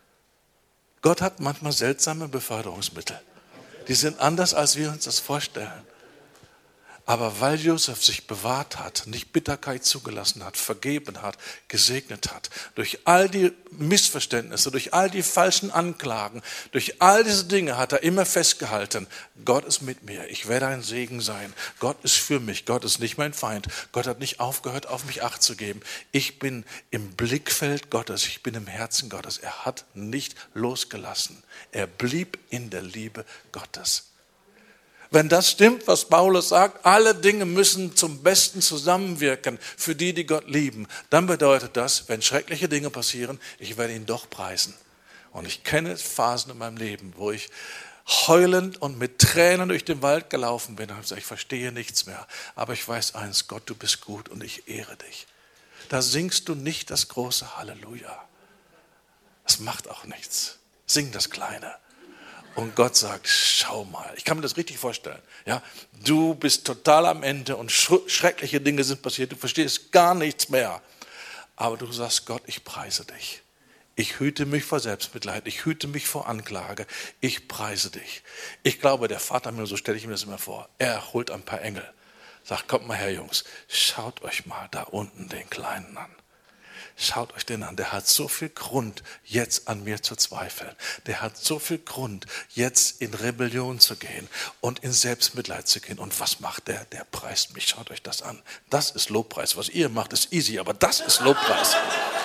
Gott hat manchmal seltsame Beförderungsmittel. Die sind anders, als wir uns das vorstellen. Aber weil Josef sich bewahrt hat, nicht Bitterkeit zugelassen hat, vergeben hat, gesegnet hat, durch all die Missverständnisse, durch all die falschen Anklagen, durch all diese Dinge hat er immer festgehalten, Gott ist mit mir, ich werde ein Segen sein, Gott ist für mich, Gott ist nicht mein Feind, Gott hat nicht aufgehört, auf mich Acht zu geben. Ich bin im Blickfeld Gottes, ich bin im Herzen Gottes. Er hat nicht losgelassen, er blieb in der Liebe Gottes. Wenn das stimmt, was Paulus sagt, alle Dinge müssen zum Besten zusammenwirken für die, die Gott lieben, dann bedeutet das, wenn schreckliche Dinge passieren, ich werde ihn doch preisen. Und ich kenne Phasen in meinem Leben, wo ich heulend und mit Tränen durch den Wald gelaufen bin und habe gesagt, ich verstehe nichts mehr, aber ich weiß eins, Gott, du bist gut und ich ehre dich. Da singst du nicht das große Halleluja. Das macht auch nichts. Sing das Kleine. Und Gott sagt, schau mal, ich kann mir das richtig vorstellen. Ja, du bist total am Ende und schreckliche Dinge sind passiert, du verstehst gar nichts mehr. Aber du sagst, Gott, ich preise dich. Ich hüte mich vor Selbstmitleid, ich hüte mich vor Anklage, ich preise dich. Ich glaube, der Vater mir, so stelle ich mir das immer vor, er holt ein paar Engel. Sagt, kommt mal her, Jungs, schaut euch mal da unten den Kleinen an. Schaut euch den an, der hat so viel Grund, jetzt an mir zu zweifeln. Der hat so viel Grund, jetzt in Rebellion zu gehen und in Selbstmitleid zu gehen. Und was macht der? Der preist mich. Schaut euch das an. Das ist Lobpreis. Was ihr macht, ist easy, aber das ist Lobpreis.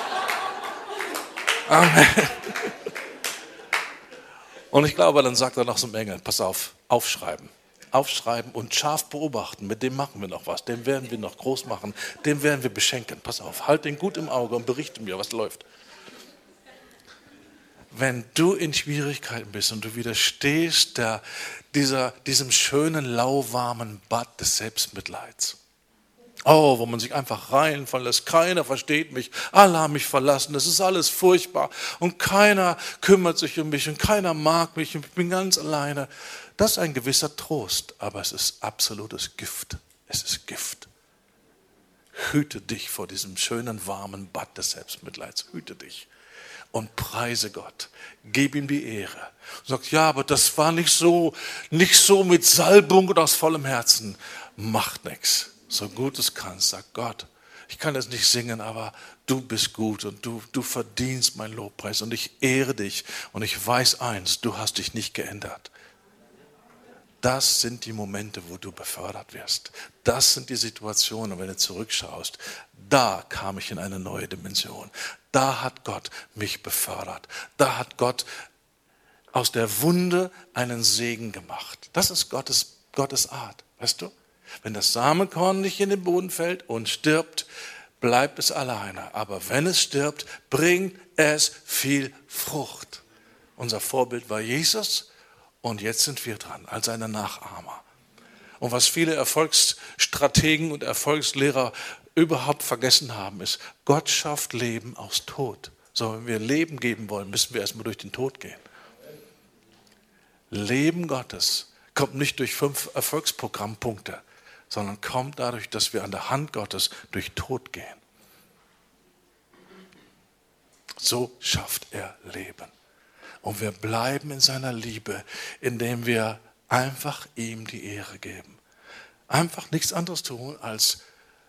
Amen. Und ich glaube, dann sagt er noch zum Engel, pass auf, aufschreiben. aufschreiben und scharf beobachten. Mit dem machen wir noch was. Den werden wir noch groß machen. Den werden wir beschenken. Pass auf, halt den gut im Auge und berichte mir, was läuft. Wenn du in Schwierigkeiten bist und du widerstehst der, dieser, diesem schönen, lauwarmen Bad des Selbstmitleids, oh, wo man sich einfach reinfallen lässt, keiner versteht mich, alle haben mich verlassen, das ist alles furchtbar und keiner kümmert sich um mich und keiner mag mich und ich bin ganz alleine. Das ist ein gewisser Trost, aber es ist absolutes Gift. Es ist Gift. Hüte dich vor diesem schönen, warmen Bad des Selbstmitleids. Hüte dich. Und preise Gott, gib ihm die Ehre. Und sagt, ja, aber das war nicht so, nicht so mit Salbung und aus vollem Herzen. Macht nichts, so gut es kannst. Sag Gott, ich kann das nicht singen, aber du bist gut und du, du verdienst meinen Lobpreis und ich ehre dich. Und ich weiß eins, du hast dich nicht geändert. Das sind die Momente, wo du befördert wirst. Das sind die Situationen, wenn du zurückschaust. Da kam ich in eine neue Dimension. Da hat Gott mich befördert. Da hat Gott aus der Wunde einen Segen gemacht. Das ist Gottes, Gottes Art, weißt du? Wenn das Samenkorn nicht in den Boden fällt und stirbt, bleibt es alleine. Aber wenn es stirbt, bringt es viel Frucht. Unser Vorbild war Jesus. Und jetzt sind wir dran, als seine Nachahmer. Und was viele Erfolgsstrategen und Erfolgslehrer überhaupt vergessen haben, ist, Gott schafft Leben aus Tod. So, wenn wir Leben geben wollen, müssen wir erstmal durch den Tod gehen. Leben Gottes kommt nicht durch fünf Erfolgsprogrammpunkte, sondern kommt dadurch, dass wir an der Hand Gottes durch Tod gehen. So schafft er Leben. Und wir bleiben in seiner Liebe, indem wir einfach ihm die Ehre geben. Einfach nichts anderes tun, als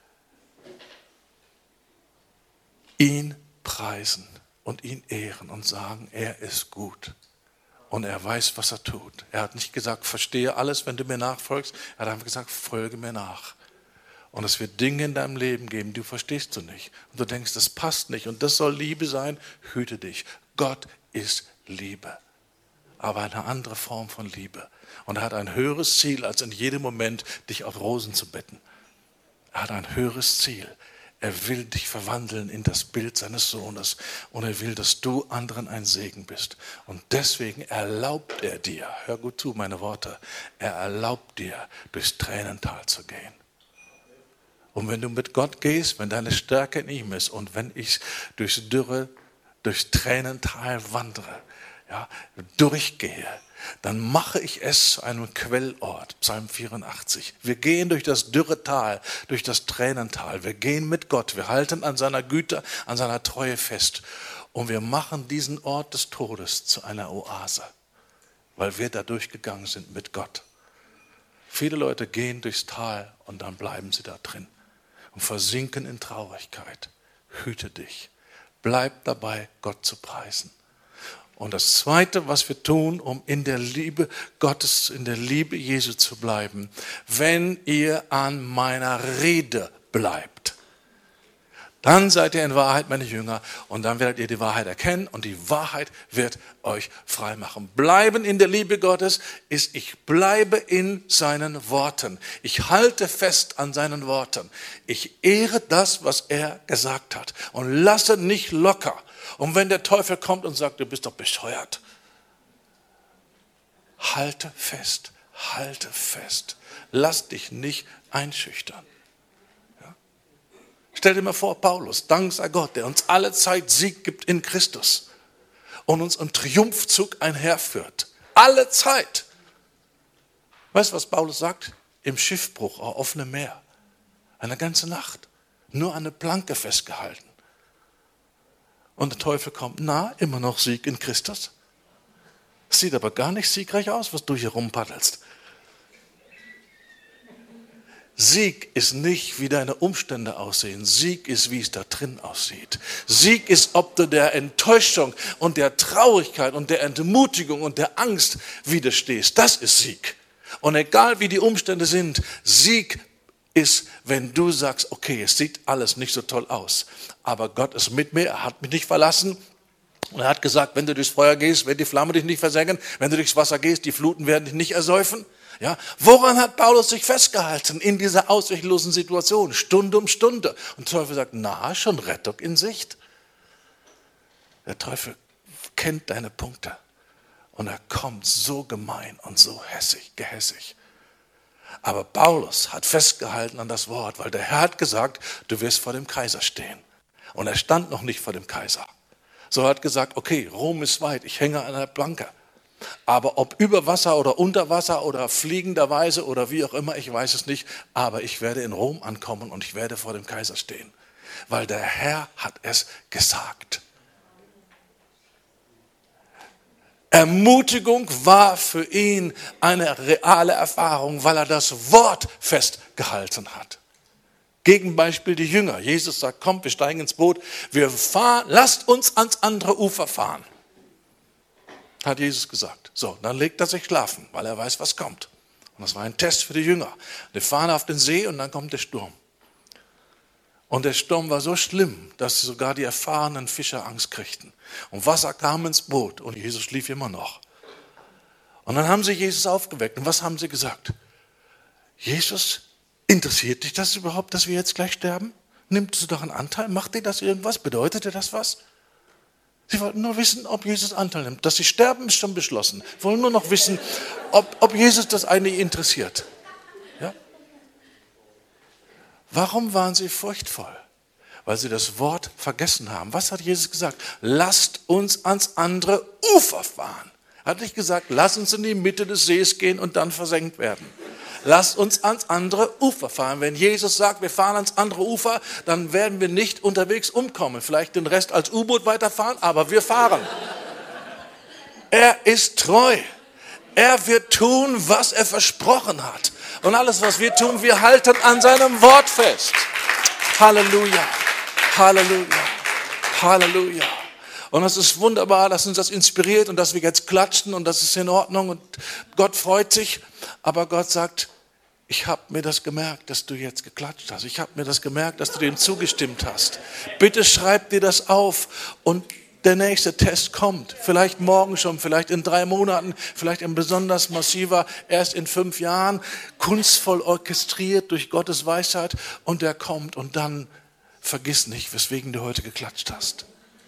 ihn preisen und ihn ehren und sagen, er ist gut. Und er weiß, was er tut. Er hat nicht gesagt, verstehe alles, wenn du mir nachfolgst. Er hat einfach gesagt, folge mir nach. Und es wird Dinge in deinem Leben geben, die verstehst du nicht. Und du denkst, das passt nicht und das soll Liebe sein. Hüte dich. Gott ist Liebe, aber eine andere Form von Liebe. Und er hat ein höheres Ziel, als in jedem Moment dich auf Rosen zu betten. Er hat ein höheres Ziel. Er will dich verwandeln in das Bild seines Sohnes und er will, dass du anderen ein Segen bist. Und deswegen erlaubt er dir, hör gut zu, meine Worte, er erlaubt dir, durchs Tränental zu gehen. Und wenn du mit Gott gehst, wenn deine Stärke in ihm ist und wenn ich durchs Dürre, durchs Tränental wandere, ja, durchgehe, dann mache ich es zu einem Quellort, Psalm vierundachtzig. Wir gehen durch das dürre Tal, durch das Tränental. Wir gehen mit Gott, wir halten an seiner Güte, an seiner Treue fest. Und wir machen diesen Ort des Todes zu einer Oase, weil wir da durchgegangen sind mit Gott. Viele Leute gehen durchs Tal und dann bleiben sie da drin und versinken in Traurigkeit. Hüte dich, bleib dabei, Gott zu preisen. Und das Zweite, was wir tun, um in der Liebe Gottes, in der Liebe Jesu zu bleiben, wenn ihr an meiner Rede bleibt, dann seid ihr in Wahrheit meine Jünger und dann werdet ihr die Wahrheit erkennen und die Wahrheit wird euch frei machen. Bleiben in der Liebe Gottes ist, ich bleibe in seinen Worten. Ich halte fest an seinen Worten. Ich ehre das, was er gesagt hat und lasse nicht locker. Und wenn der Teufel kommt und sagt, du bist doch bescheuert, halte fest, halte fest. Lass dich nicht einschüchtern. Ja? Stell dir mal vor, Paulus, Dank sei Gott, der uns alle Zeit Sieg gibt in Christus und uns im Triumphzug einherführt. Alle Zeit. Weißt du, was Paulus sagt? Im Schiffbruch, auf offenem Meer. Eine ganze Nacht. Nur an eine Planke festgehalten. Und der Teufel kommt, na, immer noch Sieg in Christus. Sieht aber gar nicht siegreich aus, was du hier rumpaddelst. Sieg ist nicht, wie deine Umstände aussehen. Sieg ist, wie es da drin aussieht. Sieg ist, ob du der Enttäuschung und der Traurigkeit und der Entmutigung und der Angst widerstehst. Das ist Sieg. Und egal, wie die Umstände sind, Sieg ist, wenn du sagst, okay, es sieht alles nicht so toll aus, aber Gott ist mit mir, er hat mich nicht verlassen und er hat gesagt, wenn du durchs Feuer gehst, wird die Flamme dich nicht versengen, wenn du durchs Wasser gehst, die Fluten werden dich nicht ersäufen. Ja, woran hat Paulus sich festgehalten in dieser ausweglosen Situation? Stunde um Stunde. Und der Teufel sagt, na, schon Rettung in Sicht. Der Teufel kennt deine Punkte. Und er kommt so gemein und so hässig, gehässig. Aber Paulus hat festgehalten an das Wort, weil der Herr hat gesagt, du wirst vor dem Kaiser stehen. Und er stand noch nicht vor dem Kaiser. So er hat gesagt, okay, Rom ist weit, ich hänge an der Planke. Aber ob über Wasser oder unter Wasser oder fliegenderweise oder wie auch immer, ich weiß es nicht. Aber ich werde in Rom ankommen und ich werde vor dem Kaiser stehen. Weil der Herr hat es gesagt. Ermutigung war für ihn eine reale Erfahrung, weil er das Wort festgehalten hat. Gegenbeispiel die Jünger. Jesus sagt, kommt, wir steigen ins Boot, wir fahren, lasst uns ans andere Ufer fahren. Hat Jesus gesagt. So, dann legt er sich schlafen, weil er weiß, was kommt. Und das war ein Test für die Jünger. Die fahren auf den See und dann kommt der Sturm. Und der Sturm war so schlimm, dass sogar die erfahrenen Fischer Angst kriegten. Und Wasser kam ins Boot und Jesus schlief immer noch. Und dann haben sie Jesus aufgeweckt. Und was haben sie gesagt? Jesus, interessiert dich das überhaupt, dass wir jetzt gleich sterben? Nimmst du doch einen Anteil? Macht dir das irgendwas? Bedeutet dir das was? Sie wollten nur wissen, ob Jesus Anteil nimmt. Dass sie sterben, ist schon beschlossen. Sie wollen nur noch wissen, ob, ob Jesus das eigentlich interessiert. Ja? Warum waren sie furchtvoll? Weil sie das Wort vergessen haben. Was hat Jesus gesagt? Lasst uns ans andere Ufer fahren. Er hat nicht gesagt, lasst uns in die Mitte des Sees gehen und dann versenkt werden. Lasst uns ans andere Ufer fahren. Wenn Jesus sagt, wir fahren ans andere Ufer, dann werden wir nicht unterwegs umkommen. Vielleicht den Rest als U-Boot weiterfahren, aber wir fahren. Er ist treu. Er wird tun, was er versprochen hat. Und alles, was wir tun, wir halten an seinem Wort fest. Halleluja, Halleluja, Halleluja. Und es ist wunderbar, dass uns das inspiriert und dass wir jetzt klatschen und das ist in Ordnung und Gott freut sich. Aber Gott sagt, ich habe mir das gemerkt, dass du jetzt geklatscht hast. Ich habe mir das gemerkt, dass du dem zugestimmt hast. Bitte schreib dir das auf und der nächste Test kommt. Vielleicht morgen schon, vielleicht in drei Monaten, vielleicht ein besonders massiver, erst in fünf Jahren, kunstvoll orchestriert durch Gottes Weisheit und der kommt und dann vergiss nicht, weswegen du heute geklatscht hast.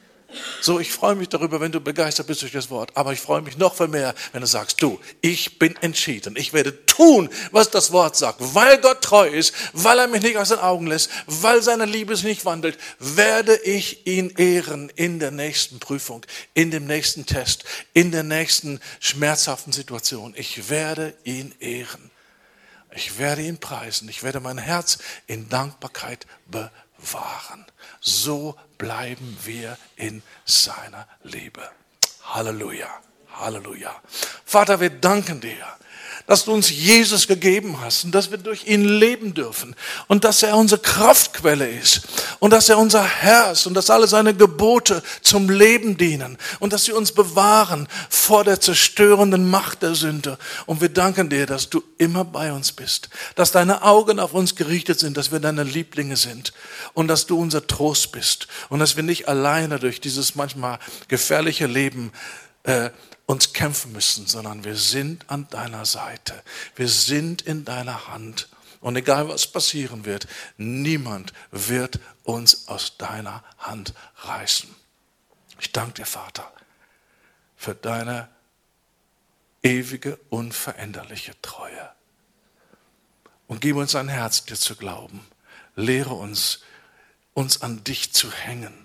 So, ich freue mich darüber, wenn du begeistert bist durch das Wort. Aber ich freue mich noch viel mehr, wenn du sagst, du, ich bin entschieden. Ich werde tun, was das Wort sagt. Weil Gott treu ist, weil er mich nicht aus den Augen lässt, weil seine Liebe sich nicht wandelt, werde ich ihn ehren in der nächsten Prüfung, in dem nächsten Test, in der nächsten schmerzhaften Situation. Ich werde ihn ehren. Ich werde ihn preisen. Ich werde mein Herz in Dankbarkeit bewahren. So bleiben wir in seiner Liebe. Halleluja, Halleluja. Vater, wir danken dir, dass du uns Jesus gegeben hast und dass wir durch ihn leben dürfen und dass er unsere Kraftquelle ist und dass er unser Herr ist und dass alle seine Gebote zum Leben dienen und dass sie uns bewahren vor der zerstörenden Macht der Sünde. Und wir danken dir, dass du immer bei uns bist, dass deine Augen auf uns gerichtet sind, dass wir deine Lieblinge sind und dass du unser Trost bist und dass wir nicht alleine durch dieses manchmal gefährliche Leben äh, uns kämpfen müssen, sondern wir sind an deiner Seite. Wir sind in deiner Hand. Und egal was passieren wird, niemand wird uns aus deiner Hand reißen. Ich danke dir, Vater, für deine ewige, unveränderliche Treue. Und gib uns ein Herz, dir zu glauben. Lehre uns, uns an dich zu hängen,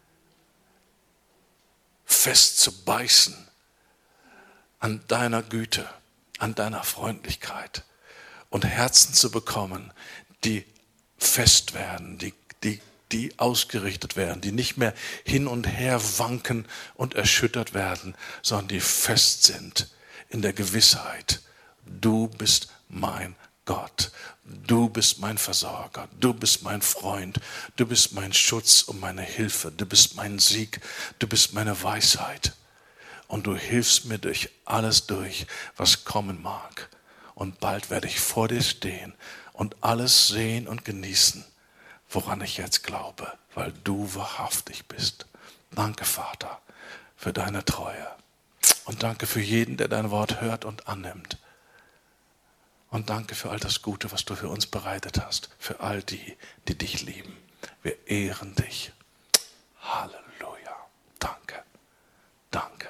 fest zu beißen, an deiner Güte, an deiner Freundlichkeit und Herzen zu bekommen, die fest werden, die, die, die ausgerichtet werden, die nicht mehr hin und her wanken und erschüttert werden, sondern die fest sind in der Gewissheit, du bist mein Gott, du bist mein Versorger, du bist mein Freund, du bist mein Schutz und meine Hilfe, du bist mein Sieg, du bist meine Weisheit. Und du hilfst mir durch alles durch, was kommen mag. Und bald werde ich vor dir stehen und alles sehen und genießen, woran ich jetzt glaube, weil du wahrhaftig bist. Danke, Vater, für deine Treue. Und danke für jeden, der dein Wort hört und annimmt. Und danke für all das Gute, was du für uns bereitet hast. Für all die, die dich lieben. Wir ehren dich. Halleluja. Danke. Danke.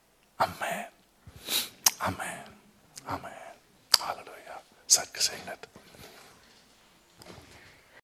Amen. Amen. Amen. Halleluja. Seid gesegnet.